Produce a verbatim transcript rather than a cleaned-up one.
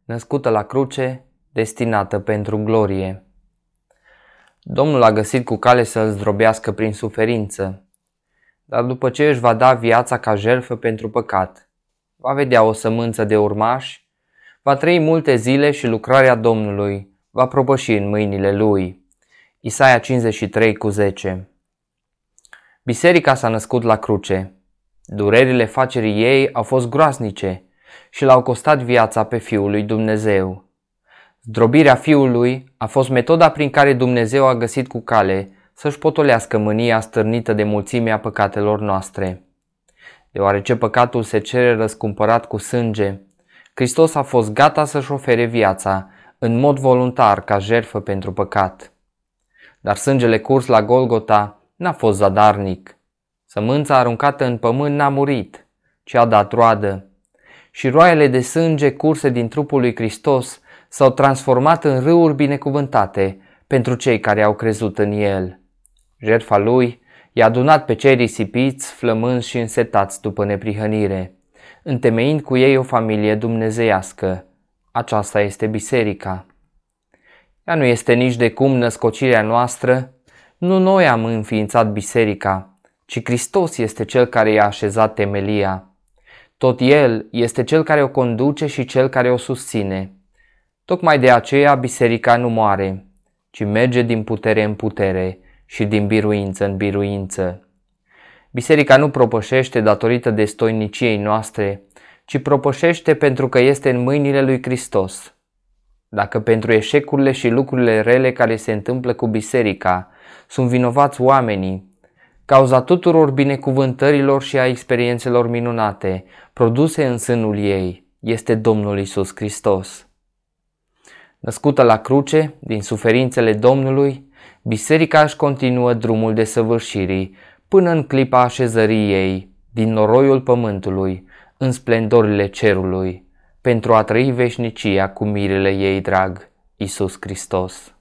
născută la cruce, destinată pentru glorie. Domnul a găsit cu cale să îl zdrobească prin suferință, dar după ce își va da viața ca jertfă pentru păcat, va vedea o sămânță de urmași, va trăi multe zile și lucrarea Domnului va propăși în mâinile lui. Isaia cincizeci și trei cu zece. Biserica s-a născut la cruce. Durerile facerii ei au fost groaznice și l-au costat viața pe Fiul lui Dumnezeu. Zdrobirea Fiului a fost metoda prin care Dumnezeu a găsit cu cale să-și potolească mânia stârnită de mulțimea păcatelor noastre. Deoarece păcatul se cere răscumpărat cu sânge, Hristos a fost gata să-și ofere viața în mod voluntar ca jertfă pentru păcat. Dar sângele curs la Golgota n-a fost zadarnic. Sămânța aruncată în pământ n-a murit, ci a dat roadă. Și roaiele de sânge curse din trupul lui Hristos s-au transformat în râuri binecuvântate pentru cei care au crezut în El. Jertfa Lui i-a adunat pe cei risipiți, flămânzi și însetați după neprihănire, întemeind cu ei o familie dumnezeiască. Aceasta este biserica. Ea nu este nici de cum născocirea noastră, nu noi am înființat biserica, ci Hristos este Cel care i-a așezat temelia. Tot El este Cel care o conduce și Cel care o susține. Tocmai de aceea biserica nu moare, ci merge din putere în putere și din biruință în biruință. Biserica nu propășește datorită destoiniciei noastre, ci propășește pentru că este în mâinile lui Hristos. Dacă pentru eșecurile și lucrurile rele care se întâmplă cu biserica sunt vinovați oamenii, cauza tuturor binecuvântărilor și a experiențelor minunate produse în sânul ei este Domnul Iisus Hristos. Născută la cruce, din suferințele Domnului, biserica își continuă drumul de săvârșirii până în clipa așezării ei din noroiul pământului în splendorile cerului, pentru a trăi veșnicia cu mirele ei drag, Iisus Hristos.